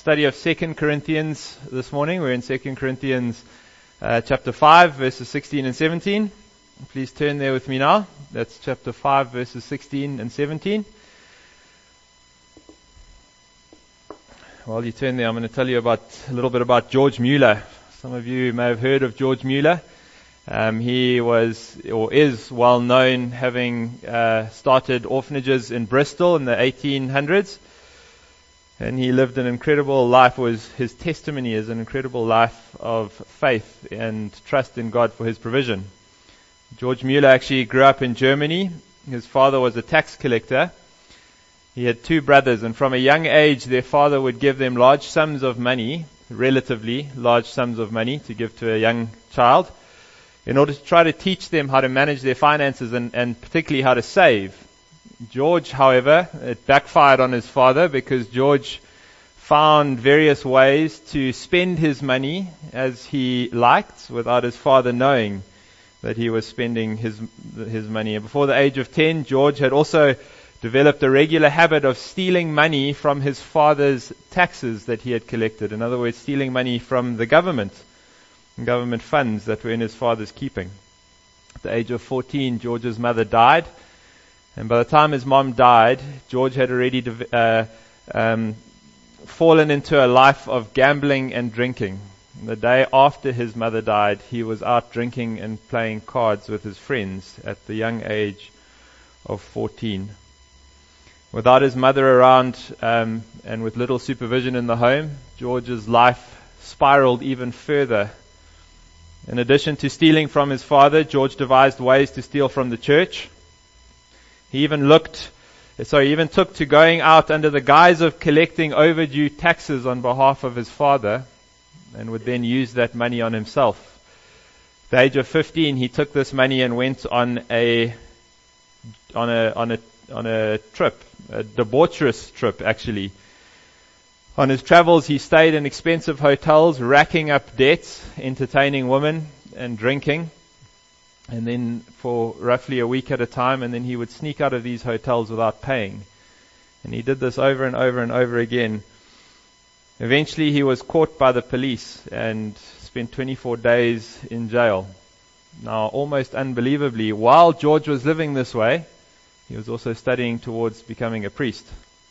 study of 2 Corinthians this morning. We're in 2 Corinthians chapter 5, verses 16 and 17. Please turn there with me now. That's chapter 5, verses 16 and 17. While you turn there, I'm going to tell you a little bit about George Mueller. Some of you may have heard of George Mueller. He was, or is, well known, having started orphanages in Bristol in the 1800s. And he lived an incredible life. His testimony is an incredible life of faith and trust in God for his provision. George Mueller actually grew up in Germany. His father was a tax collector. He had two brothers, and from a young age their father would give them large sums of money, relatively large sums of money, to give to a young child, in order to try to teach them how to manage their finances and particularly how to save. George, however, it backfired on his father, because George found various ways to spend his money as he liked without his father knowing that he was spending his money. And before the age of 10, George had also developed a regular habit of stealing money from his father's taxes that he had collected. In other words, stealing money from the government funds that were in his father's keeping. At the age of 14, George's mother died. And by the time his mom died, George had already fallen into a life of gambling and drinking. The day after his mother died, he was out drinking and playing cards with his friends at the young age of 14. Without his mother around and with little supervision in the home, George's life spiraled even further. In addition to stealing from his father, George devised ways to steal from the church. He even took to going out under the guise of collecting overdue taxes on behalf of his father, and would then use that money on himself. At the age of 15, he took this money and went on a trip, a debaucherous trip actually. On his travels, he stayed in expensive hotels, racking up debts, entertaining women and drinking. And then for roughly a week at a time, and then he would sneak out of these hotels without paying. And he did this over and over and over again. Eventually he was caught by the police and spent 24 days in jail. Now, almost unbelievably, while George was living this way, he was also studying towards becoming a priest.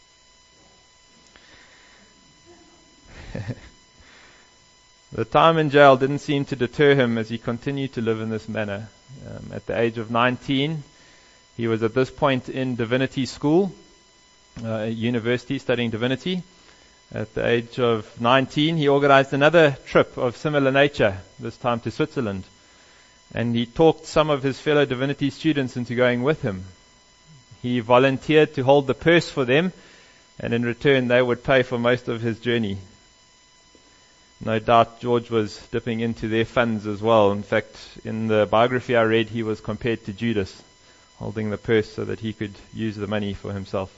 The time in jail didn't seem to deter him as he continued to live in this manner. At the age of 19, he was at this point in divinity school, university, studying divinity. At the age of 19, he organized another trip of similar nature, this time to Switzerland. And he talked some of his fellow divinity students into going with him. He volunteered to hold the purse for them, and in return they would pay for most of his journey. No doubt George was dipping into their funds as well. In fact, in the biography I read, he was compared to Judas, holding the purse so that he could use the money for himself.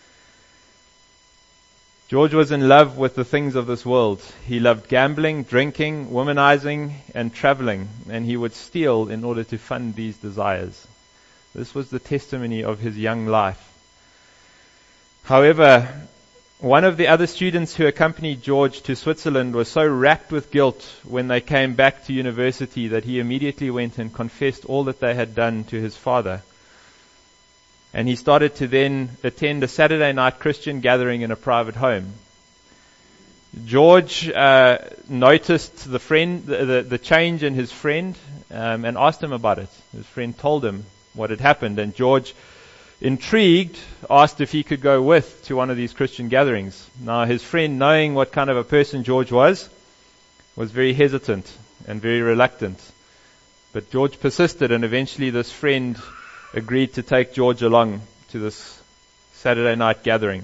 George was in love with the things of this world. He loved gambling, drinking, womanizing, and traveling, and he would steal in order to fund these desires. This was the testimony of his young life. However, one of the other students who accompanied George to Switzerland was so racked with guilt when they came back to university that he immediately went and confessed all that they had done to his father. And he started to then attend a Saturday night Christian gathering in a private home. George noticed the change in his friend and asked him about it. His friend told him what had happened, and George, intrigued, asked if he could go to one of these Christian gatherings. Now, his friend, knowing what kind of a person George was very hesitant and very reluctant. But George persisted, and eventually this friend agreed to take George along to this Saturday night gathering.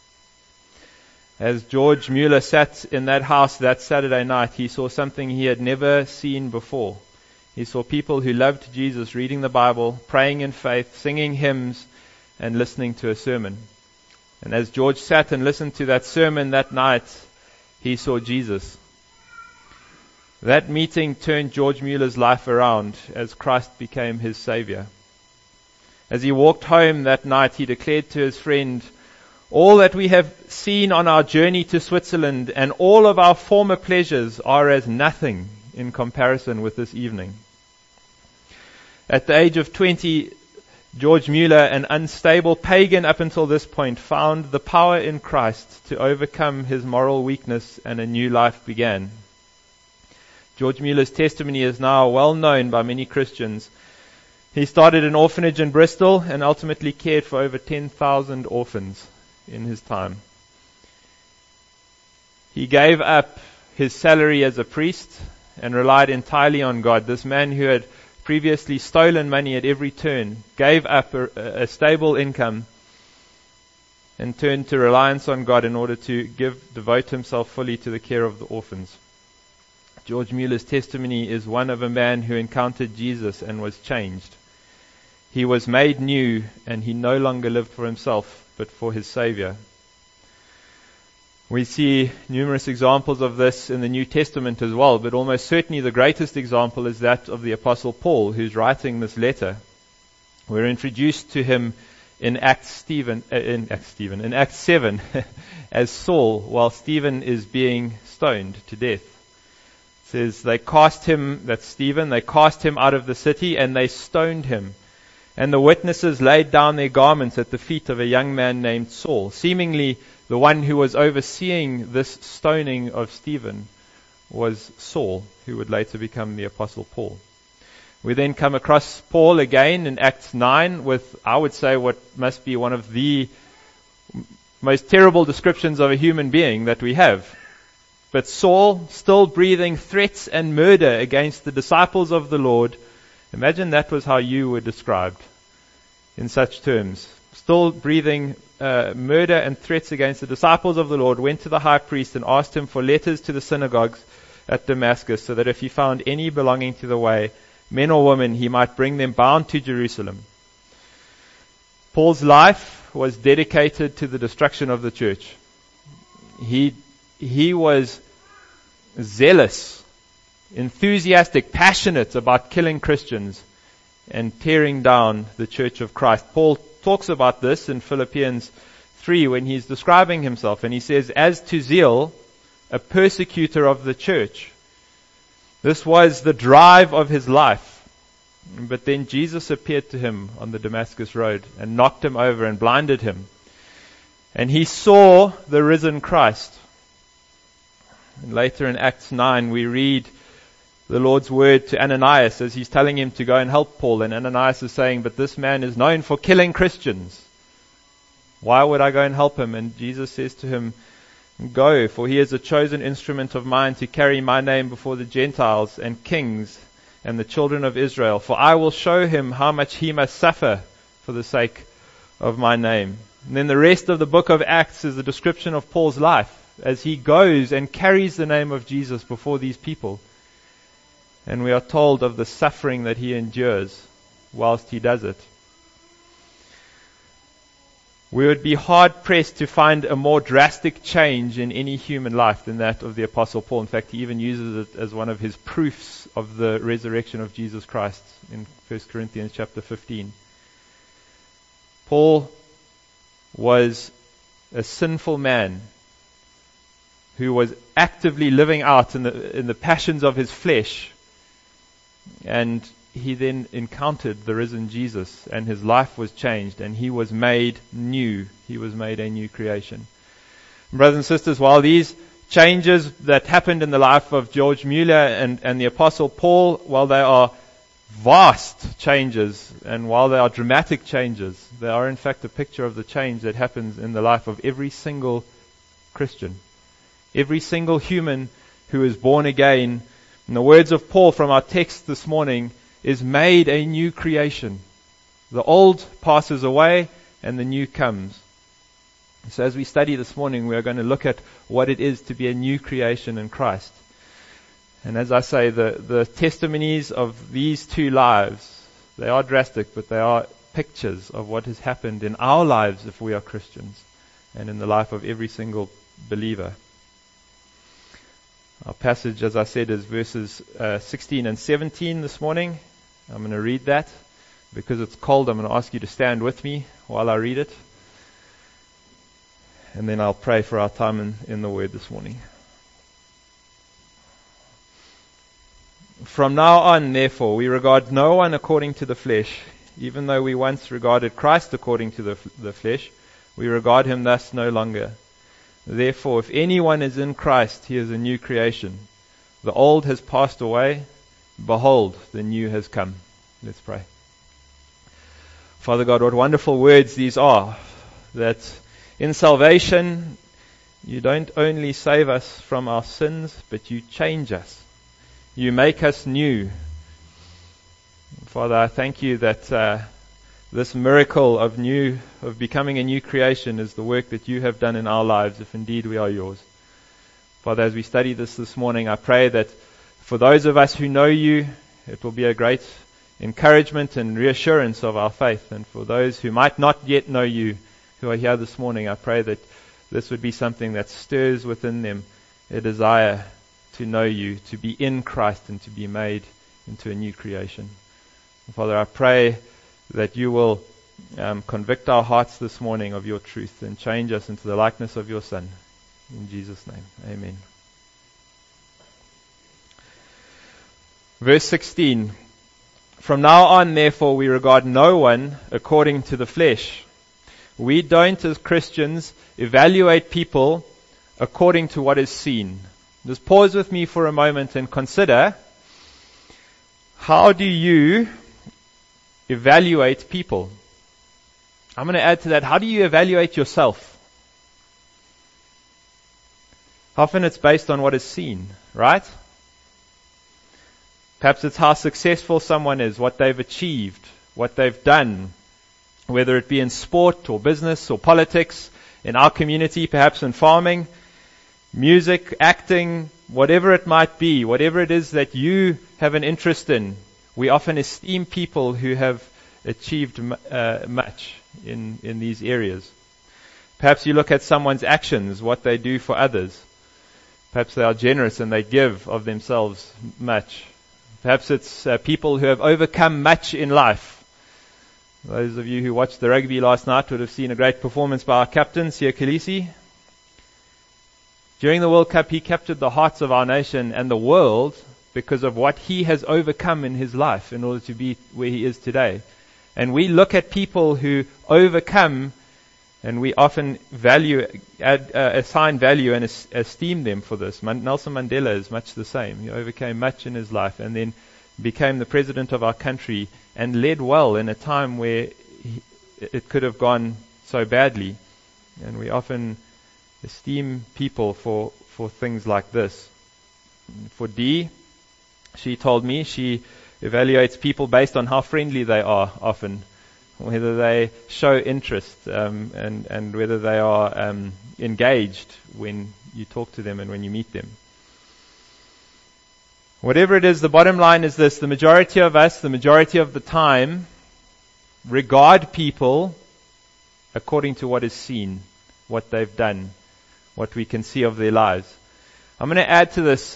As George Mueller sat in that house that Saturday night, he saw something he had never seen before. He saw people who loved Jesus reading the Bible, praying in faith, singing hymns, and listening to a sermon. And as George sat and listened to that sermon that night, he saw Jesus. That meeting turned George Mueller's life around as Christ became his Savior. As he walked home that night, he declared to his friend, All that we have seen on our journey to Switzerland and all of our former pleasures are as nothing in comparison with this evening. At the age of 20, George Mueller, an unstable pagan up until this point, found the power in Christ to overcome his moral weakness, and a new life began. George Mueller's testimony is now well known by many Christians. He started an orphanage in Bristol and ultimately cared for over 10,000 orphans in his time. He gave up his salary as a priest and relied entirely on God. This man who had previously stolen money at every turn gave up a stable income and turned to reliance on God in order to devote himself fully to the care of the orphans. George Mueller's testimony is one of a man who encountered Jesus and was changed. He was made new, and he no longer lived for himself, but for his Savior. We see numerous examples of this in the New Testament as well, but almost certainly the greatest example is that of the Apostle Paul, who's writing this letter. We're introduced to him in Acts 7 as Saul, while Stephen is being stoned to death. It says they cast him, that's Stephen, they cast him out of the city and they stoned him. And the witnesses laid down their garments at the feet of a young man named Saul. Seemingly, the one who was overseeing this stoning of Stephen was Saul, who would later become the Apostle Paul. We then come across Paul again in Acts 9 with, I would say, what must be one of the most terrible descriptions of a human being that we have. But Saul, still breathing threats and murder against the disciples of the Lord. Imagine that was how you were described in such terms. Still breathing murder and threats against the disciples of the Lord, went to the high priest and asked him for letters to the synagogues at Damascus, so that if he found any belonging to the way, men or women, he might bring them bound to Jerusalem. Paul's life was dedicated to the destruction of the church. He was zealous, enthusiastic, passionate about killing Christians and tearing down the church of Christ. Paul talks about this in Philippians 3 when he's describing himself, and he says, as to zeal, a persecutor of the church. This was the drive of his life. But then Jesus appeared to him on the Damascus road and knocked him over and blinded him. And he saw the risen Christ. And later in Acts 9 we read the Lord's word to Ananias as he's telling him to go and help Paul. And Ananias is saying, but this man is known for killing Christians. Why would I go and help him? And Jesus says to him, go, for he is a chosen instrument of mine to carry my name before the Gentiles and kings and the children of Israel. For I will show him how much he must suffer for the sake of my name. And then the rest of the book of Acts is the description of Paul's life as he goes and carries the name of Jesus before these people. And we are told of the suffering that he endures whilst he does it. We would be hard-pressed to find a more drastic change in any human life than that of the Apostle Paul. In fact, he even uses it as one of his proofs of the resurrection of Jesus Christ in 1 Corinthians chapter 15. Paul was a sinful man who was actively living out in the passions of his flesh. And he then encountered the risen Jesus, and his life was changed, and he was made new. He was made a new creation. Brothers and sisters, while these changes that happened in the life of George Mueller and the Apostle Paul, while they are vast changes, and while they are dramatic changes, they are in fact a picture of the change that happens in the life of every single Christian. Every single human who is born again. In the words of Paul from our text this morning, is made a new creation. The old passes away and the new comes. So as we study this morning, we are going to look at what it is to be a new creation in Christ. And as I say, the testimonies of these two lives, they are drastic, but they are pictures of what has happened in our lives if we are Christians, and in the life of every single believer. Our passage, as I said, is verses 16 and 17 this morning. I'm going to read that. Because it's cold, I'm going to ask you to stand with me while I read it. And then I'll pray for our time in the Word this morning. From now on, therefore, we regard no one according to the flesh. Even though we once regarded Christ according to the flesh, we regard him thus no longer. Therefore, if anyone is in Christ, he is a new creation. The old has passed away. Behold, the new has come. Let's pray. Father God, what wonderful words these are. That in salvation, you don't only save us from our sins, but you change us. You make us new. Father, I thank you that this miracle of becoming a new creation is the work that you have done in our lives, if indeed we are yours. Father, as we study this morning, I pray that for those of us who know you, it will be a great encouragement and reassurance of our faith. And for those who might not yet know you, who are here this morning, I pray that this would be something that stirs within them a desire to know you, to be in Christ, and to be made into a new creation. And Father, I pray that you will convict our hearts this morning of your truth and change us into the likeness of your Son. In Jesus' name, amen. Verse 16. From now on, therefore, we regard no one according to the flesh. We don't, as Christians, evaluate people according to what is seen. Just pause with me for a moment and consider, how do you evaluate people? I'm going to add to that, how do you evaluate yourself? Often it's based on what is seen, right? Perhaps it's how successful someone is, what they've achieved, what they've done, whether it be in sport or business or politics, in our community, perhaps in farming, music, acting, whatever it might be, whatever it is that you have an interest in. We often esteem people who have achieved much in these areas. Perhaps you look at someone's actions, what they do for others. Perhaps they are generous and they give of themselves much. Perhaps it's people who have overcome much in life. Those of you who watched the rugby last night would have seen a great performance by our captain, Siya Kolisi. During the World Cup, he captured the hearts of our nation and the world because of what he has overcome in his life in order to be where he is today. And we look at people who overcome, and we often assign value and esteem them for this. Nelson Mandela is much the same. He overcame much in his life and then became the president of our country and led well in a time where it could have gone so badly. And we often esteem people for things like this. For Dee, she told me she evaluates people based on how friendly they are often, whether they show interest and whether they are engaged when you talk to them and when you meet them. Whatever it is, the bottom line is this: the majority of us, the majority of the time, regard people according to what is seen, what they've done, what we can see of their lives. I'm going to add to this.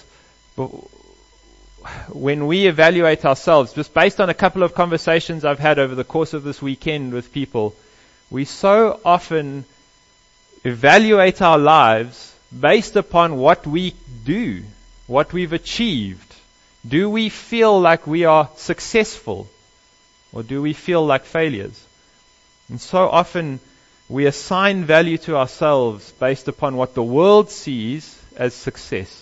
When we evaluate ourselves, just based on a couple of conversations I've had over the course of this weekend with people, we so often evaluate our lives based upon what we do, what we've achieved. Do we feel like we are successful, or do we feel like failures? And so often we assign value to ourselves based upon what the world sees as success.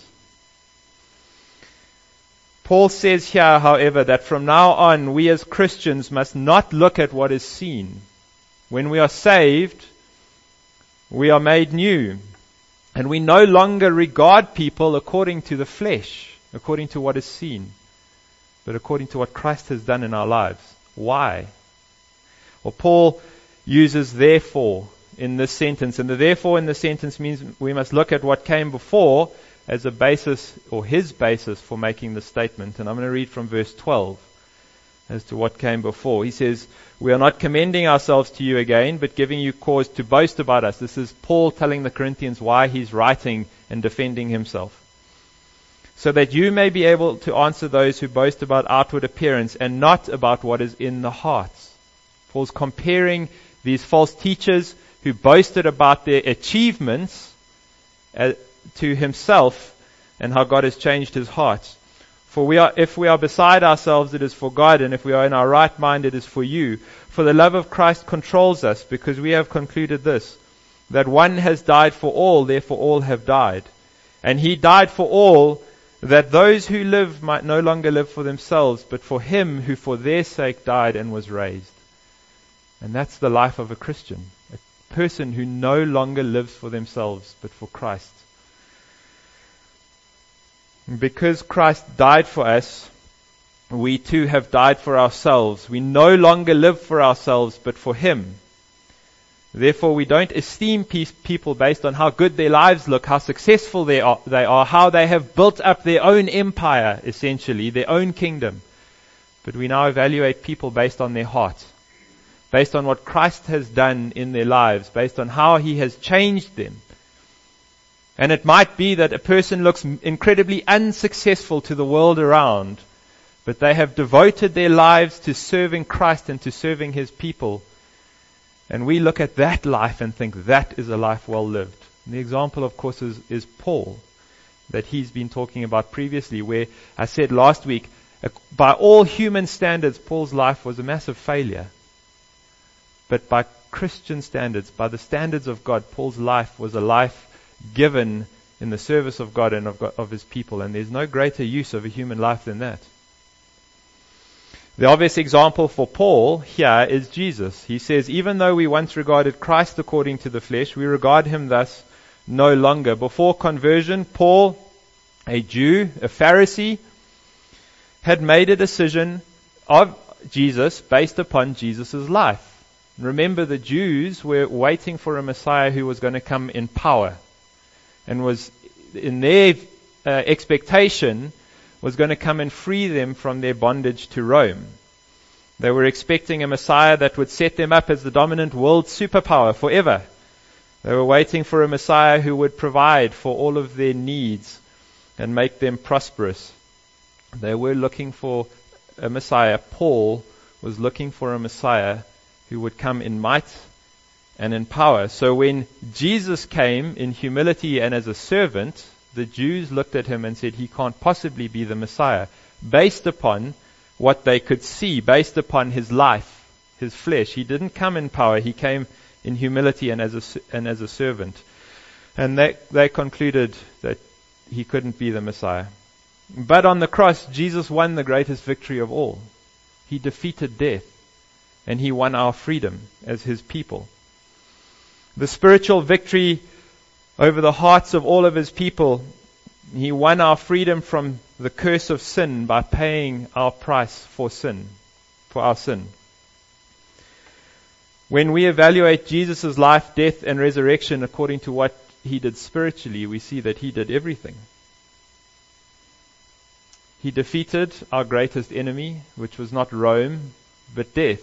Paul says here, however, that from now on, we as Christians must not look at what is seen. When we are saved, we are made new. And we no longer regard people according to the flesh, according to what is seen, but according to what Christ has done in our lives. Why? Well, Paul uses therefore in this sentence. And the therefore in this sentence means we must look at what came before as a basis, or his basis, for making the statement. And I'm going to read from verse 12 as to what came before. He says, "We are not commending ourselves to you again, but giving you cause to boast about us." This is Paul telling the Corinthians why he's writing and defending himself. "So that you may be able to answer those who boast about outward appearance and not about what is in the hearts." Paul's comparing these false teachers who boasted about their achievements to himself and how God has changed his heart. For if we are beside ourselves, it is for God, and if we are in our right mind, it is for you. For the love of Christ controls us, because we have concluded this, that one has died for all, therefore all have died. And he died for all, that those who live might no longer live for themselves, but for him who for their sake died and was raised. And that's the life of a Christian, a person who no longer lives for themselves, but for Christ. Because Christ died for us, we too have died for ourselves. We no longer live for ourselves, but for him. Therefore, we don't esteem people based on how good their lives look, how successful they are, how they have built up their own empire, essentially, their own kingdom. But we now evaluate people based on their heart, based on what Christ has done in their lives, based on how he has changed them. And it might be that a person looks incredibly unsuccessful to the world around, but they have devoted their lives to serving Christ and to serving his people. And we look at that life and think that is a life well lived. And the example, of course, is Paul, that he's been talking about previously, where I said last week, by all human standards, Paul's life was a massive failure. But by Christian standards, by the standards of God, Paul's life was a life given in the service of God and of his people. And there's no greater use of a human life than that. The obvious example for Paul here is Jesus. He says, even though we once regarded Christ according to the flesh, we regard him thus no longer. Before conversion, Paul, a Jew, a Pharisee, had made a decision of Jesus based upon Jesus' life. Remember, the Jews were waiting for a Messiah who was going to come in power, and was in their expectation was going to come and free them from their bondage to Rome. They were expecting a Messiah that would set them up as the dominant world superpower forever. They were waiting for a Messiah who would provide for all of their needs and make them prosperous. They were looking for a Messiah. Paul was looking for a Messiah who would come in might and in power. So when Jesus came in humility and as a servant, the Jews looked at him and said, he can't possibly be the Messiah, based upon what they could see, based upon his life, his flesh. He didn't come in power. He came in humility and as a servant. And they concluded that he couldn't be the Messiah. But on the cross, Jesus won the greatest victory of all. He defeated death, and he won our freedom as his people. The spiritual victory over the hearts of all of his people. He won our freedom from the curse of sin by paying our price for our sin. When we evaluate Jesus' life, death, and resurrection according to what he did spiritually, we see that he did everything. He defeated our greatest enemy, which was not Rome, but death.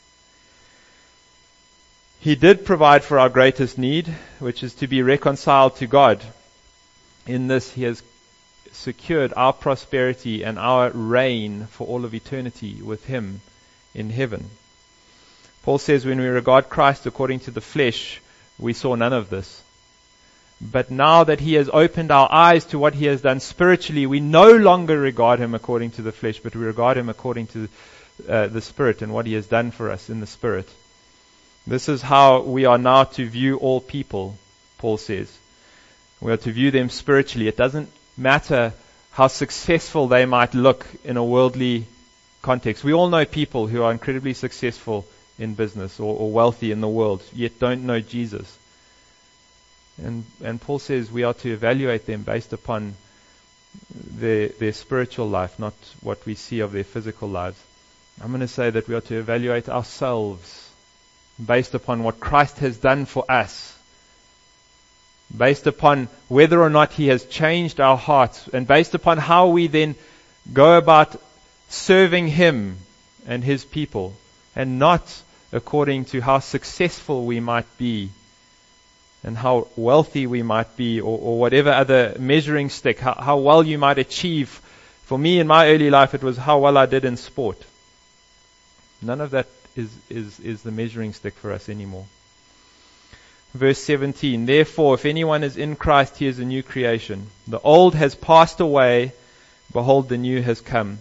He did provide for our greatest need, which is to be reconciled to God. In this, he has secured our prosperity and our reign for all of eternity with him in heaven. Paul says, when we regard Christ according to the flesh, we saw none of this. But now that he has opened our eyes to what he has done spiritually, we no longer regard him according to the flesh, but we regard him according to the Spirit and what he has done for us in the Spirit. This is how we are now to view all people, Paul says. We are to view them spiritually. It doesn't matter how successful they might look in a worldly context. We all know people who are incredibly successful in business or wealthy in the world, yet don't know Jesus. And Paul says we are to evaluate them based upon their spiritual life, not what we see of their physical lives. I'm going to say that we are to evaluate ourselves based upon what Christ has done for us, based upon whether or not he has changed our hearts, and based upon how we then go about serving him and his people, and not according to how successful we might be and how wealthy we might be, or whatever other measuring stick, how well you might achieve. For me in my early life, it was how well I did in sport. None of that is the measuring stick for us anymore. verse 17, therefore, if anyone is in Christ, he is a new creation. The old has passed away. Behold, the new has come.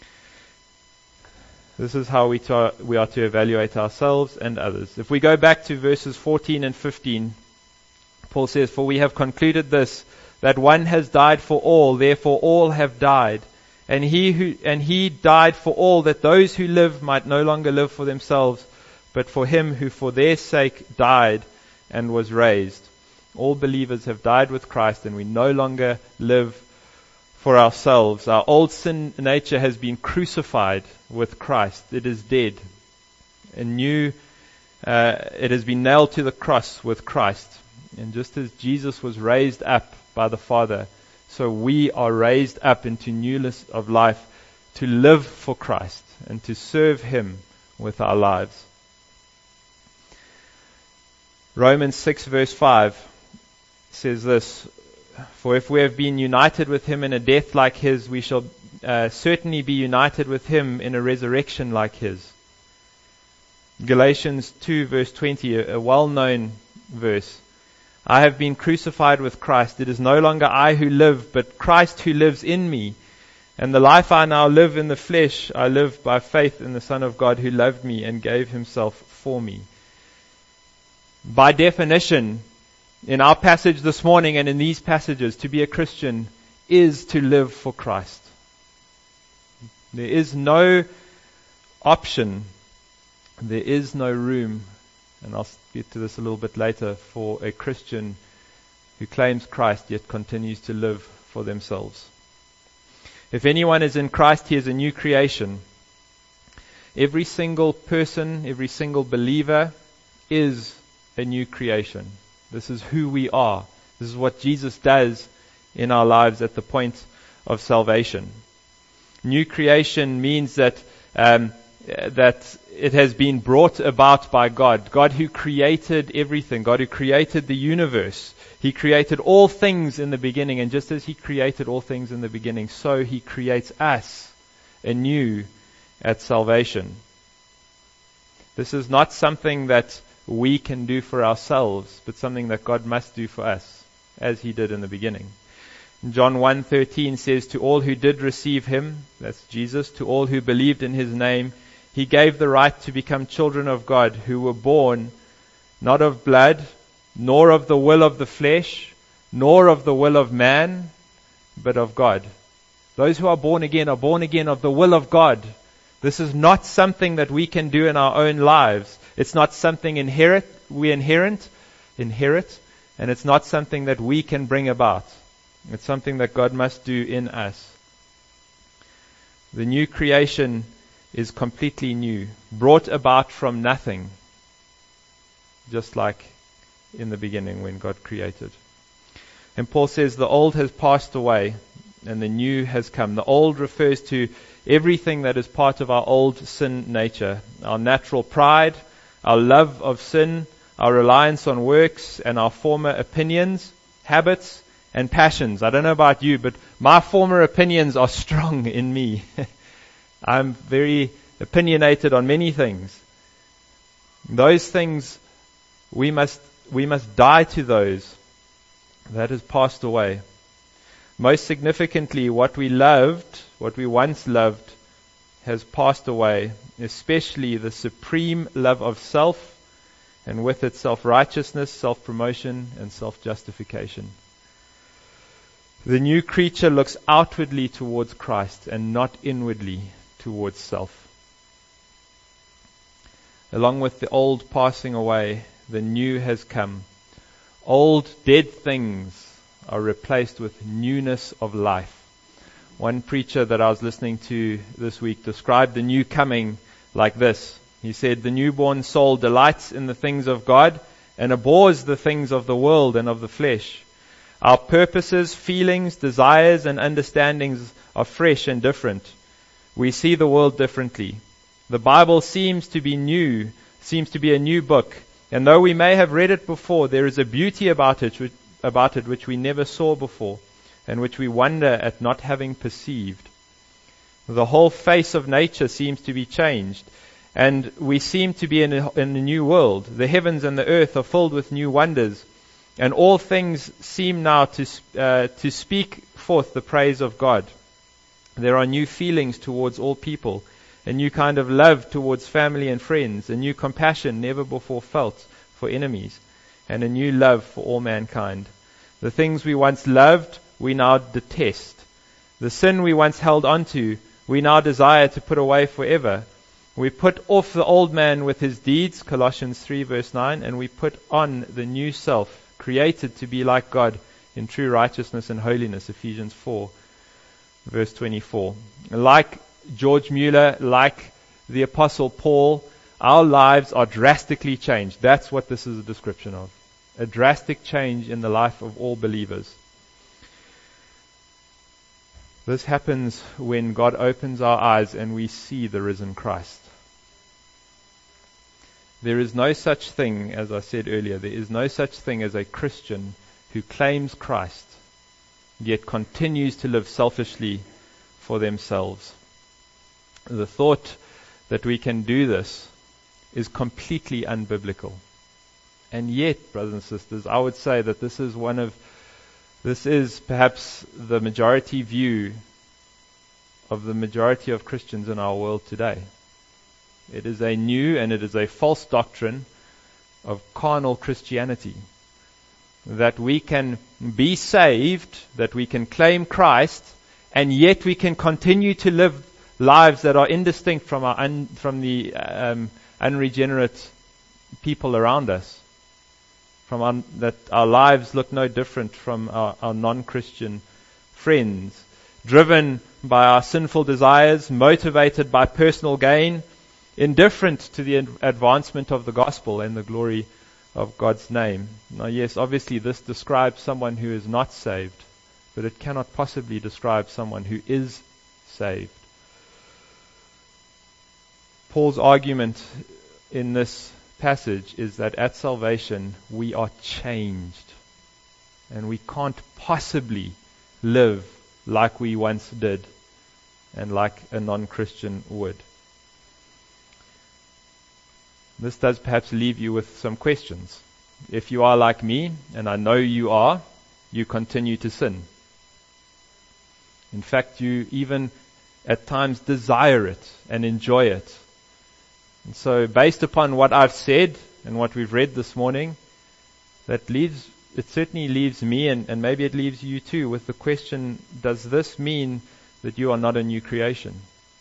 This is how we are to evaluate ourselves and others. If we go back to verses 14 and 15, Paul says, for we have concluded this, that one has died for all, therefore all have died. And he died for all, that those who live might no longer live for themselves, but for him who for their sake died and was raised. All believers have died with Christ, and we no longer live for ourselves. Our old sin nature has been crucified with Christ. It is dead. It has been nailed to the cross with Christ. And just as Jesus was raised up by the Father, so we are raised up into newness of life to live for Christ and to serve Him with our lives. Romans 6 verse 5 says this, for if we have been united with Him in a death like His, we shall certainly be united with Him in a resurrection like His. Galatians 2 verse 20, a well-known verse. I have been crucified with Christ. It is no longer I who live, but Christ who lives in me. And the life I now live in the flesh, I live by faith in the Son of God who loved me and gave Himself for me. By definition, in our passage this morning and in these passages, to be a Christian is to live for Christ. There is no option. There is no room, and I'll get to this a little bit later, for a Christian who claims Christ yet continues to live for themselves. If anyone is in Christ, he is a new creation. Every single person, every single believer is a new creation. This is who we are. This is what Jesus does in our lives at the point of salvation. New creation means that it has been brought about by God. God who created everything. God who created the universe. He created all things in the beginning. And just as He created all things in the beginning, so He creates us anew at salvation. This is not something that we can do for ourselves, but something that God must do for us, as He did in the beginning. John 1:13 says, to all who did receive Him, that's Jesus, to all who believed in His name, He gave the right to become children of God, who were born not of blood, nor of the will of the flesh, nor of the will of man, but of God. Those who are born again of the will of God. This is not something that we can do in our own lives. It's not something we inherit, and it's not something that we can bring about. It's something that God must do in us. The new creation is completely new, brought about from nothing, just like in the beginning when God created. And Paul says the old has passed away and the new has come. The old refers to everything that is part of our old sin nature, our natural pride, our love of sin, our reliance on works, and our former opinions, habits, and passions. I don't know about you, but my former opinions are strong in me. I'm very opinionated on many things. Those things, we must die to those. That has passed away. Most significantly, what we once loved, has passed away, especially the supreme love of self, and with it self-righteousness, self-promotion, and self-justification. The new creature looks outwardly towards Christ and not inwardly towards self. Along with the old passing away, the new has come. Old dead things are replaced with newness of life. One preacher that I was listening to this week described the new coming like this. He said, the newborn soul delights in the things of God and abhors the things of the world and of the flesh. Our purposes, feelings, desires, and understandings are fresh and different. We see the world differently. The Bible seems to be a new book, and though we may have read it before, there is a beauty about it which we never saw before, and which we wonder at not having perceived. The whole face of nature seems to be changed, And we seem to be in a new world. The heavens and the earth are filled with new wonders. And all things seem now to speak forth the praise of God. There are new feelings towards all people, a new kind of love towards family and friends, a new compassion never before felt for enemies, and a new love for all mankind. The things we once loved, we now detest. The sin we once held onto, we now desire to put away forever. We put off the old man with his deeds, Colossians 3 verse 9, and we put on the new self, created to be like God in true righteousness and holiness, Ephesians 4 verse 24. Like George Mueller, like the Apostle Paul, our lives are drastically changed. That's what this is a description of. A drastic change in the life of all believers. This happens when God opens our eyes and we see the risen Christ. There is no such thing, as I said earlier, there is no such thing as a Christian who claims Christ, yet continues to live selfishly for themselves. The thought that we can do this is completely unbiblical. And yet, brothers and sisters, I would say that this is perhaps the majority view of the majority of Christians in our world today. It is a new and it is a false doctrine of carnal Christianity. That we can be saved, that we can claim Christ, and yet we can continue to live lives that are indistinct from the unregenerate people around us. That our lives look no different from our non-Christian friends, driven by our sinful desires, motivated by personal gain, indifferent to the advancement of the gospel and the glory of God's name. Now, yes, obviously this describes someone who is not saved, but it cannot possibly describe someone who is saved. Paul's argument in this passage is that at salvation we are changed, and we can't possibly live like we once did and like a non-Christian would. This does perhaps leave you with some questions. If you are like me, and I know you are, you continue to sin. In fact, you even at times desire it and enjoy it. And so based upon what I've said and what we've read this morning, it certainly leaves me, and maybe it leaves you too, with the question, does this mean that you are not a new creation?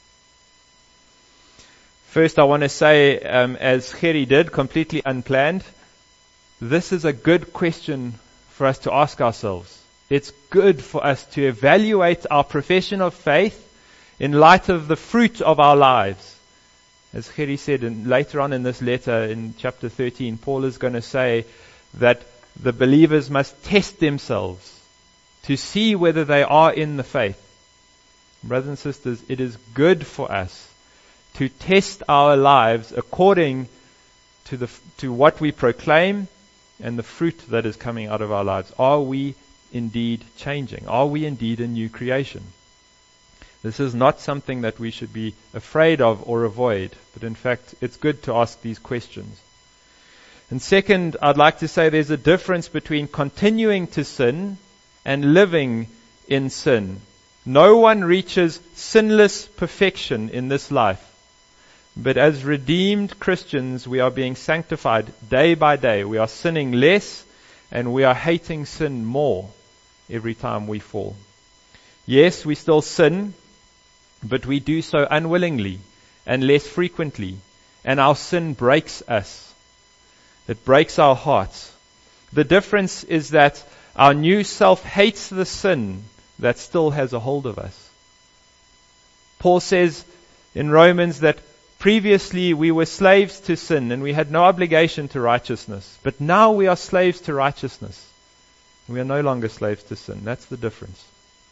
First, I want to say, as Gerry did, completely unplanned, this is a good question for us to ask ourselves. It's good for us to evaluate our profession of faith in light of the fruit of our lives. As Gerry said, and later on in this letter, in chapter 13, Paul is going to say that the believers must test themselves to see whether they are in the faith. Brothers and sisters, it is good for us to test our lives according to what we proclaim and the fruit that is coming out of our lives. Are we indeed changing? Are we indeed a new creation? This is not something that we should be afraid of or avoid, but in fact, it's good to ask these questions. And second, I'd like to say there's a difference between continuing to sin and living in sin. No one reaches sinless perfection in this life. But as redeemed Christians, we are being sanctified day by day. We are sinning less and we are hating sin more every time we fall. Yes, we still sin, but we do so unwillingly and less frequently. And our sin breaks us. It breaks our hearts. The difference is that our new self hates the sin that still has a hold of us. Paul says in Romans that previously we were slaves to sin and we had no obligation to righteousness. But now we are slaves to righteousness. We are no longer slaves to sin. That's the difference.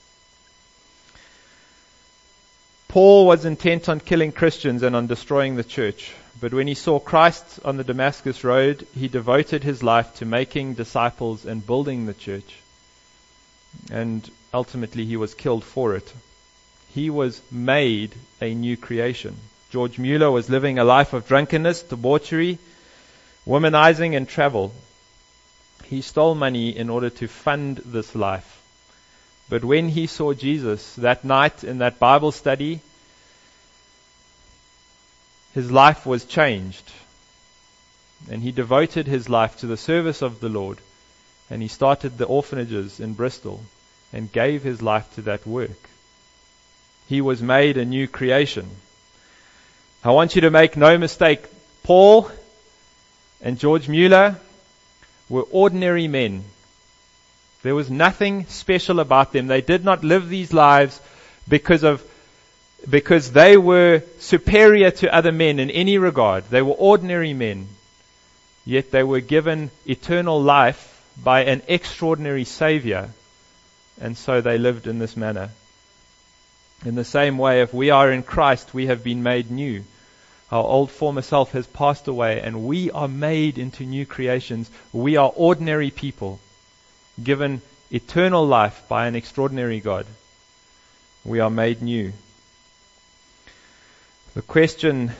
Paul was intent on killing Christians and on destroying the church. But when he saw Christ on the Damascus road, he devoted his life to making disciples and building the church. And ultimately he was killed for it. He was made a new creation. George Mueller was living a life of drunkenness, debauchery, womanizing, and travel. He stole money in order to fund this life. But when he saw Jesus that night in that Bible study, his life was changed. And he devoted his life to the service of the Lord. And he started the orphanages in Bristol and gave his life to that work. He was made a new creation. I want you to make no mistake, Paul and George Mueller were ordinary men. There was nothing special about them. They did not live these lives because they were superior to other men in any regard. They were ordinary men. Yet they were given eternal life by an extraordinary Savior. And so they lived in this manner. In the same way, if we are in Christ, we have been made new. Our old former self has passed away and we are made into new creations. We are ordinary people, given eternal life by an extraordinary God. We are made new. The question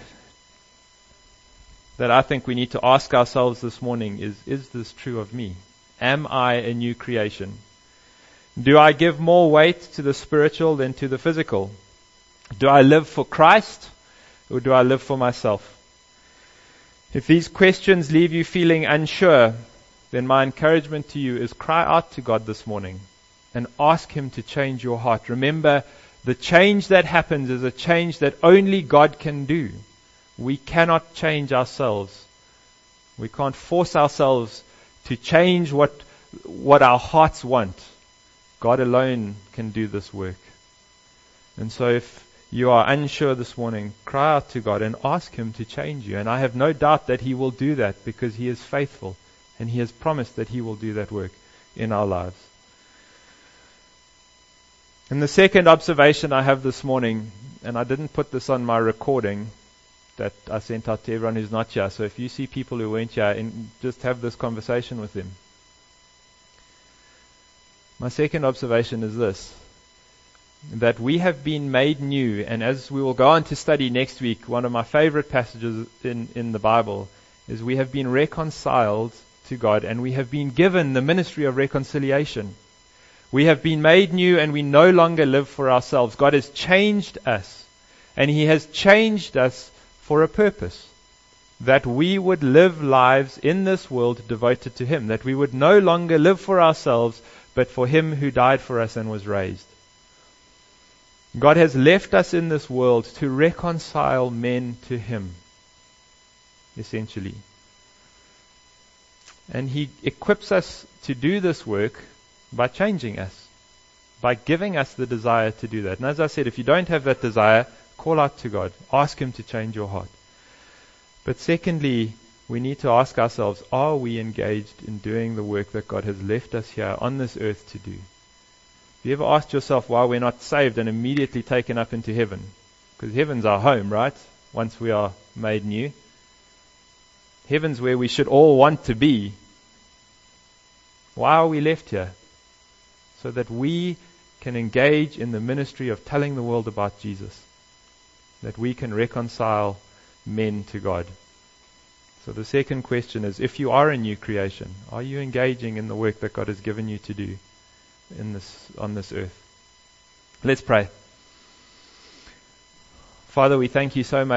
that I think we need to ask ourselves this morning is this true of me? Am I a new creation? Do I give more weight to the spiritual than to the physical? Do I live for Christ or do I live for myself? If these questions leave you feeling unsure, then my encouragement to you is cry out to God this morning and ask Him to change your heart. Remember, the change that happens is a change that only God can do. We cannot change ourselves. We can't force ourselves to change what our hearts want. God alone can do this work. And so if you are unsure this morning, cry out to God and ask Him to change you. And I have no doubt that He will do that because He is faithful and He has promised that He will do that work in our lives. And the second observation I have this morning, and I didn't put this on my recording that I sent out to everyone who's not here. So if you see people who weren't here, just have this conversation with them. My second observation is this, that we have been made new, and as we will go on to study next week, one of my favorite passages in the Bible is we have been reconciled to God and we have been given the ministry of reconciliation. We have been made new and we no longer live for ourselves. God has changed us, and He has changed us for a purpose, that we would live lives in this world devoted to Him, that we would no longer live for ourselves, but for Him who died for us and was raised. God has left us in this world to reconcile men to Him, essentially. And He equips us to do this work by changing us, by giving us the desire to do that. And as I said, if you don't have that desire, call out to God. Ask Him to change your heart. But secondly, we need to ask ourselves, are we engaged in doing the work that God has left us here on this earth to do? Have you ever asked yourself why we're not saved and immediately taken up into heaven? Because heaven's our home, right? Once we are made new. Heaven's where we should all want to be. Why are we left here? So that we can engage in the ministry of telling the world about Jesus. That we can reconcile men to God. So the second question is, if you are a new creation, are you engaging in the work that God has given you to do on this earth? Let's pray. Father, we thank You so much